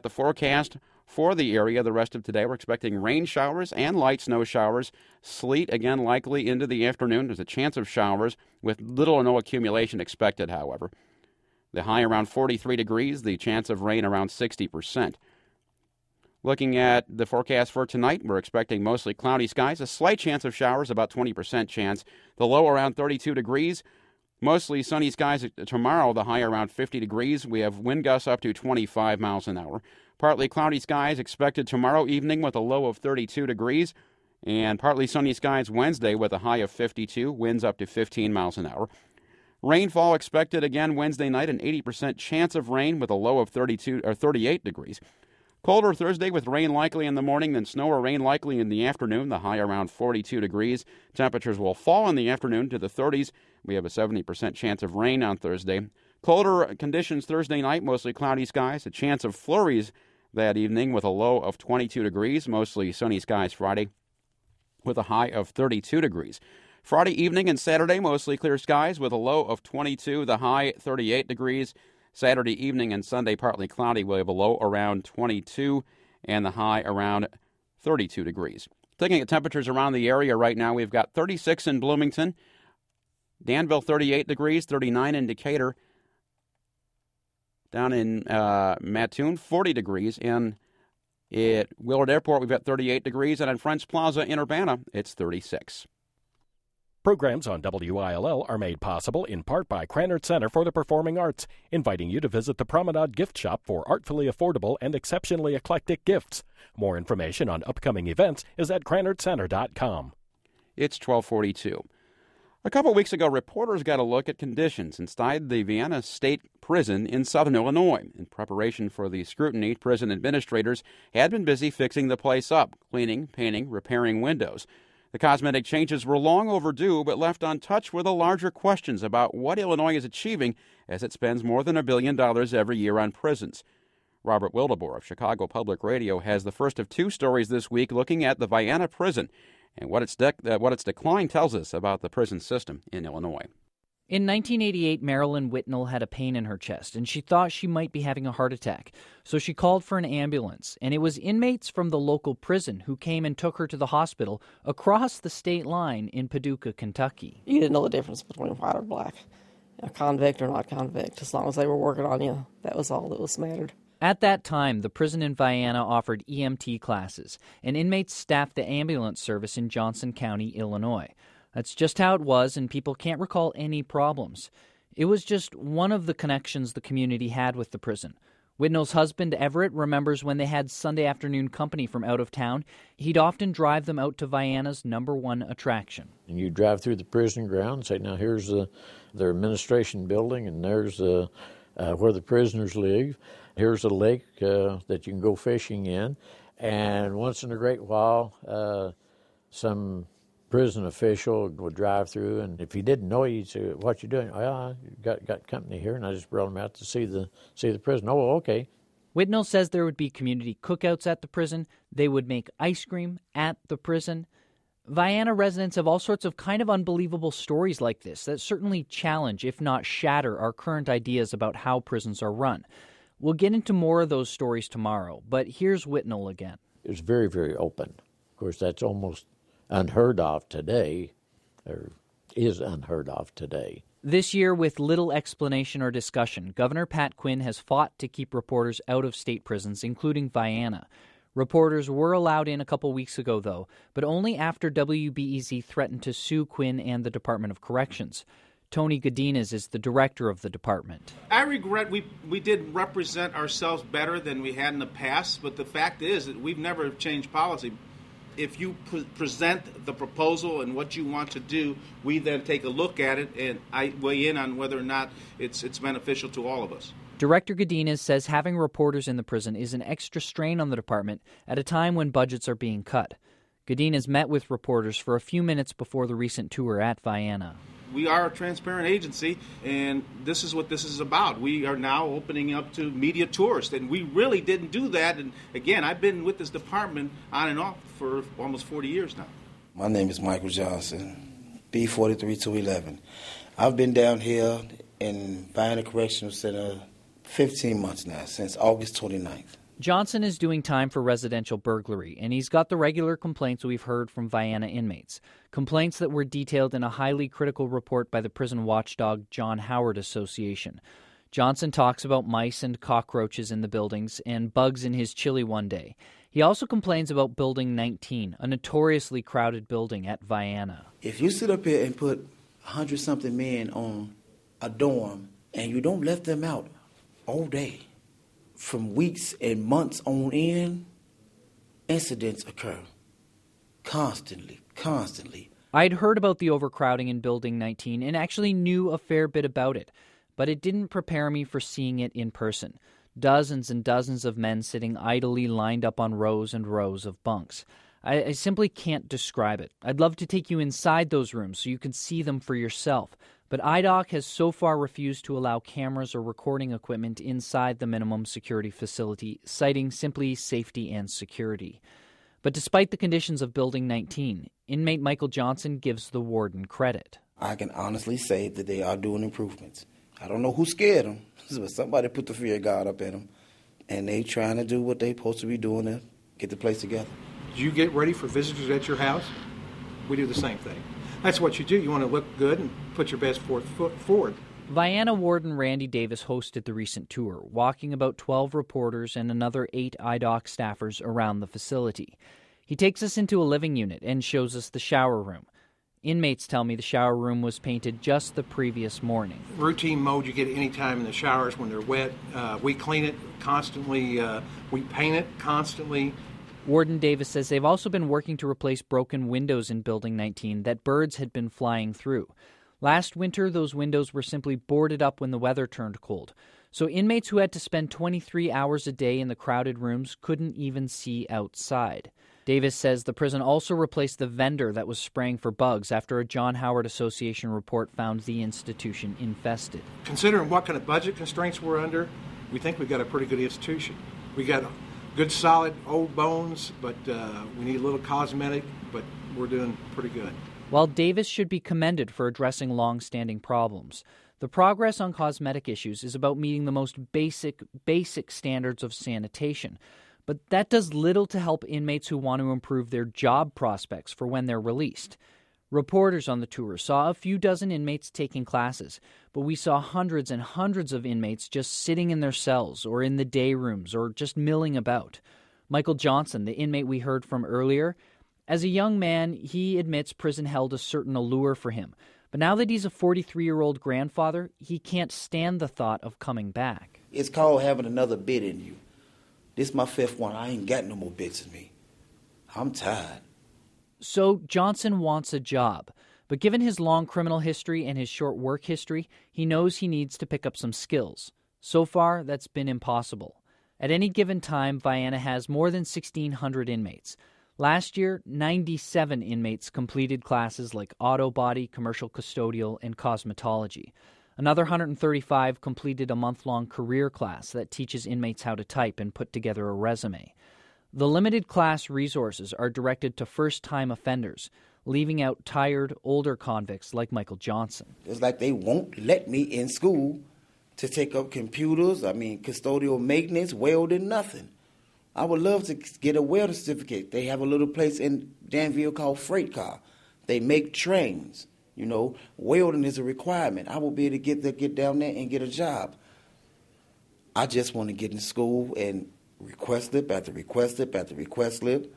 the forecast for the area the rest of today, we're expecting rain showers and light snow showers. Sleet again likely into the afternoon. There's a chance of showers with little or no accumulation expected, however. The high around 43 degrees, the chance of rain around 60%. Looking at the forecast for tonight, we're expecting mostly cloudy skies, a slight chance of showers, about 20% chance. The low around 32 degrees. Mostly sunny skies tomorrow, the high around 50 degrees. We have wind gusts up to 25 miles an hour. Partly cloudy skies expected tomorrow evening with a low of 32 degrees. And partly sunny skies Wednesday with a high of 52, winds up to 15 miles an hour. Rainfall expected again Wednesday night, an 80% chance of rain with a low of 32 or 38 degrees. Colder Thursday with rain likely in the morning, then snow or rain likely in the afternoon, the high around 42 degrees. Temperatures will fall in the afternoon to the 30s. We have a 70% chance of rain on Thursday. Colder conditions Thursday night, mostly cloudy skies, a chance of flurries that evening with a low of 22 degrees, mostly sunny skies Friday with a high of 32 degrees. Friday evening and Saturday, mostly clear skies with a low of 22, the high 38 degrees. Saturday evening and Sunday, partly cloudy. We'll have a low around 22 and the high around 32 degrees. Looking at temperatures around the area right now, we've got 36 in Bloomington, Danville 38 degrees, 39 in Decatur, down in Mattoon 40 degrees, and at Willard Airport we've got 38 degrees, and in French Plaza in Urbana it's 36. Programs on WILL are made possible in part by Krannert Center for the Performing Arts, inviting you to visit the Promenade Gift Shop for artfully affordable and exceptionally eclectic gifts. More information on upcoming events is at KrannertCenter.com. It's 12:42. A couple weeks ago, reporters got a look at conditions inside the Vienna State Prison in southern Illinois. In preparation for the scrutiny, prison administrators had been busy fixing the place up, cleaning, painting, repairing windows. The cosmetic changes were long overdue, but left untouched were the larger questions about what Illinois is achieving as it spends more than $1 billion every year on prisons. Robert Wildeboer of Chicago Public Radio has the first of two stories this week looking at the Vienna prison and what its decline tells us about the prison system in Illinois. In 1988, Marilyn Whitnell had a pain in her chest, and she thought she might be having a heart attack. So she called for an ambulance, and it was inmates from the local prison who came and took her to the hospital across the state line in Paducah, Kentucky. You didn't know the difference between white or black, a convict or not convict. As long as they were working on you, that was all that was mattered. At that time, the prison in Vienna offered EMT classes, and inmates staffed the ambulance service in Johnson County, Illinois. That's just how it was, and people can't recall any problems. It was just one of the connections the community had with the prison. Whitnell's husband, Everett, remembers when they had Sunday afternoon company from out of town, he'd often drive them out to Vienna's #1 attraction. And you drive through the prison grounds, say, now here's their administration building, and there's where the prisoners live. Here's a lake that you can go fishing in. And once in a great while, some prison official would drive through, and if he didn't know you, he'd say, "What you doing?" "Oh, I got company here," and I just brought him out to see the prison. "Oh, okay." Whitnell says there would be community cookouts at the prison. They would make ice cream at the prison. Vienna residents have all sorts of kind of unbelievable stories like this that certainly challenge, if not shatter, our current ideas about how prisons are run. We'll get into more of those stories tomorrow, but here's Whitnell again. It was very, very open. Of course, that's almost unheard of today, or is unheard of today. This year, with little explanation or discussion, Governor Pat Quinn has fought to keep reporters out of state prisons, including Vienna. Reporters were allowed in a couple weeks ago, though, but only after WBEZ threatened to sue Quinn and the Department of Corrections. Tony Godinez is the director of the department. I regret we did represent ourselves better than we had in the past, but the fact is that we've never changed policy. If you present the proposal and what you want to do, we then take a look at it, and I weigh in on whether or not it's beneficial to all of us. Director Godinez says having reporters in the prison is an extra strain on the department at a time when budgets are being cut. Godinez met with reporters for a few minutes before the recent tour at Vienna. We are a transparent agency, and this is what this is about. We are now opening up to media tours, and we really didn't do that. And again, I've been with this department on and off for almost 40 years now. My name is Michael Johnson, B43211. I've been down here in Vienna Correctional Center 15 months now, since August 29th. Johnson is doing time for residential burglary, and he's got the regular complaints we've heard from Vienna inmates. Complaints that were detailed in a highly critical report by the prison watchdog John Howard Association. Johnson talks about mice and cockroaches in the buildings and bugs in his chili one day. He also complains about Building 19, a notoriously crowded building at Vienna. If you sit up here and put 100-something men on a dorm and you don't let them out all day, from weeks and months on end, incidents occur. Constantly. I'd heard about the overcrowding in Building 19 and actually knew a fair bit about it, but it didn't prepare me for seeing it in person. Dozens and dozens of men sitting idly lined up on rows and rows of bunks. I simply can't describe it. I'd love to take you inside those rooms so you can see them for yourself, but IDOC has so far refused to allow cameras or recording equipment inside the minimum security facility, citing simply safety and security. But despite the conditions of Building 19, inmate Michael Johnson gives the warden credit. I can honestly say that they are doing improvements. I don't know who scared them, but somebody put the fear of God up in them, and they trying to do what they supposed to be doing to get the place together. Do you get ready for visitors at your house? We do the same thing. That's what you do. You want to look good and put your best foot forward. Vienna Warden Randy Davis hosted the recent tour, walking about 12 reporters and another 8 IDOC staffers around the facility. He takes us into a living unit and shows us the shower room. Inmates tell me the shower room was painted just the previous morning. Routine mode you get any time in the showers when they're wet. We clean it constantly. We paint it constantly. Warden Davis says they've also been working to replace broken windows in Building 19 that birds had been flying through. Last winter, those windows were simply boarded up when the weather turned cold. So inmates who had to spend 23 hours a day in the crowded rooms couldn't even see outside. Davis says the prison also replaced the vendor that was spraying for bugs after a John Howard Association report found the institution infested. Considering what kind of budget constraints we're under, we think we've got a pretty good institution. We got good, solid, old bones, but we need a little cosmetic, but we're doing pretty good. While Davis should be commended for addressing long-standing problems, the progress on cosmetic issues is about meeting the most basic standards of sanitation. But that does little to help inmates who want to improve their job prospects for when they're released. Reporters on the tour saw a few dozen inmates taking classes, but we saw hundreds and hundreds of inmates just sitting in their cells or in the day rooms or just milling about. Michael Johnson, the inmate we heard from earlier, as a young man, he admits prison held a certain allure for him. But now that he's a 43-year-old grandfather, he can't stand the thought of coming back. It's called having another bit in you. This is my 5th one. I ain't got no more bits in me. I'm tired. So Johnson wants a job, but given his long criminal history and his short work history, he knows he needs to pick up some skills. So far, that's been impossible. At any given time, Vienna has more than 1,600 inmates. Last year, 97 inmates completed classes like auto body, commercial custodial, and cosmetology. Another 135 completed a month-long career class that teaches inmates how to type and put together a resume. The limited class resources are directed to first-time offenders, leaving out tired, older convicts like Michael Johnson. It's like they won't let me in school to take up computers, custodial maintenance, welding, nothing. I would love to get a welder certificate. They have a little place in Danville called Freight Car. They make trains. Welding is a requirement. I will be able to get down there and get a job. I just want to get in school and request slip after request slip after request slip.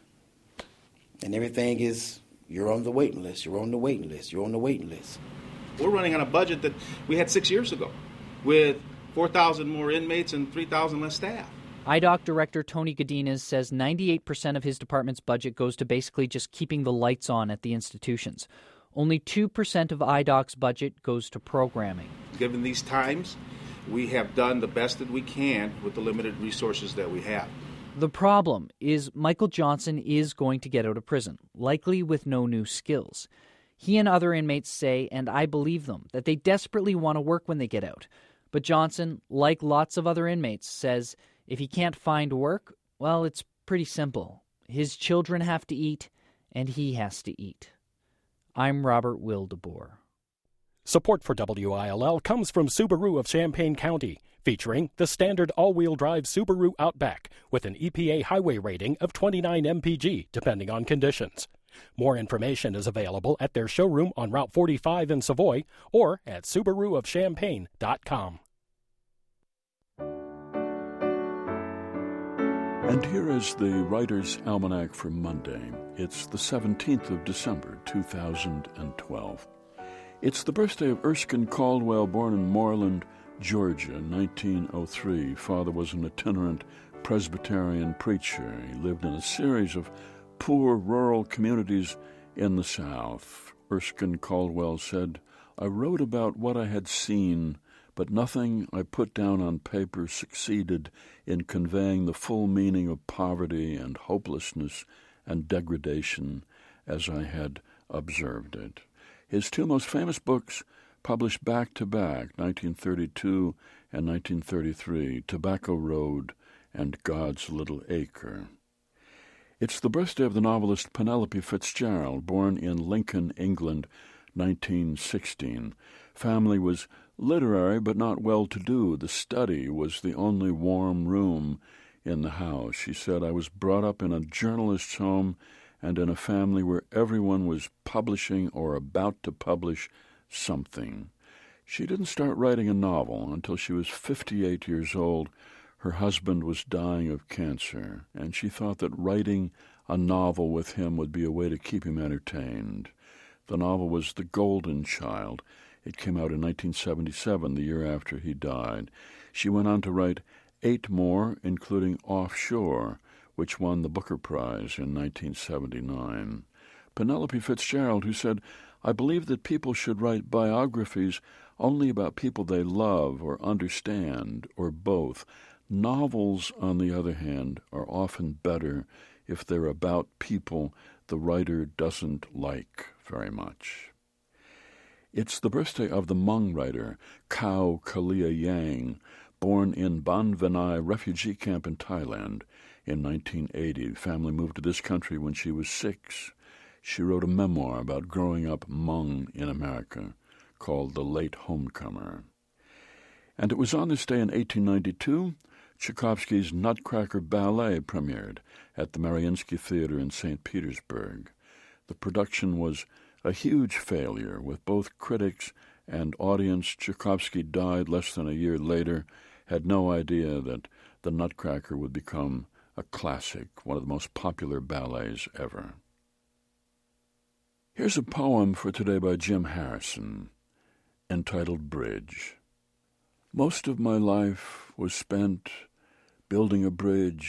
And everything is, you're on the waiting list, you're on the waiting list, you're on the waiting list. We're running on a budget that we had 6 years ago with 4,000 more inmates and 3,000 less staff. IDOC Director Tony Godinez says 98% of his department's budget goes to basically just keeping the lights on at the institutions. Only 2% of IDOC's budget goes to programming. Given these times, we have done the best that we can with the limited resources that we have. The problem is Michael Johnson is going to get out of prison, likely with no new skills. He and other inmates say, and I believe them, that they desperately want to work when they get out. But Johnson, like lots of other inmates, says if he can't find work, well, it's pretty simple. His children have to eat, and he has to eat. I'm Robert Wildeboer. Support for WILL comes from Subaru of Champaign County. featuring the standard all-wheel drive Subaru Outback with an EPA highway rating of 29 mpg, depending on conditions. More information is available at their showroom on Route 45 in Savoy or at SubaruofChampaign.com. And here is the Writer's Almanac for Monday. It's the 17th of December, 2012. It's the birthday of Erskine Caldwell, born in Moreland, Georgia, 1903. Father was an itinerant Presbyterian preacher. He lived in a series of poor rural communities in the South. Erskine Caldwell said, "I wrote about what I had seen, but nothing I put down on paper succeeded in conveying the full meaning of poverty and hopelessness and degradation as I had observed it." His two most famous books, published back-to-back, 1932 and 1933, Tobacco Road and God's Little Acre. It's the birthday of the novelist Penelope Fitzgerald, born in Lincoln, England, 1916. Family was literary but not well-to-do. The study was the only warm room in the house. She said, "I was brought up in a journalist's home and in a family where everyone was publishing or about to publish something." She didn't start writing a novel until she was 58 years old. Her husband was dying of cancer, and she thought that writing a novel with him would be a way to keep him entertained. The novel was The Golden Child. It came out in 1977, the year after he died. She went on to write 8 more, including Offshore, which won the Booker Prize in 1979. Penelope Fitzgerald, who said, "I believe that people should write biographies only about people they love or understand, or both. Novels, on the other hand, are often better if they're about people the writer doesn't like very much." It's the birthday of the Hmong writer Khao Kalia Yang, born in Ban Vinai refugee camp in Thailand in 1980. The family moved to this country when she was 6. She wrote a memoir about growing up Hmong in America called The Late Homecomer. And it was on this day in 1892 Tchaikovsky's Nutcracker Ballet premiered at the Mariinsky Theater in St. Petersburg. The production was a huge failure with both critics and audience. Tchaikovsky died less than a year later, had no idea that the Nutcracker would become a classic, one of the most popular ballets ever. Here's a poem for today by Jim Harrison, entitled Bridge. Most of my life was spent building a bridge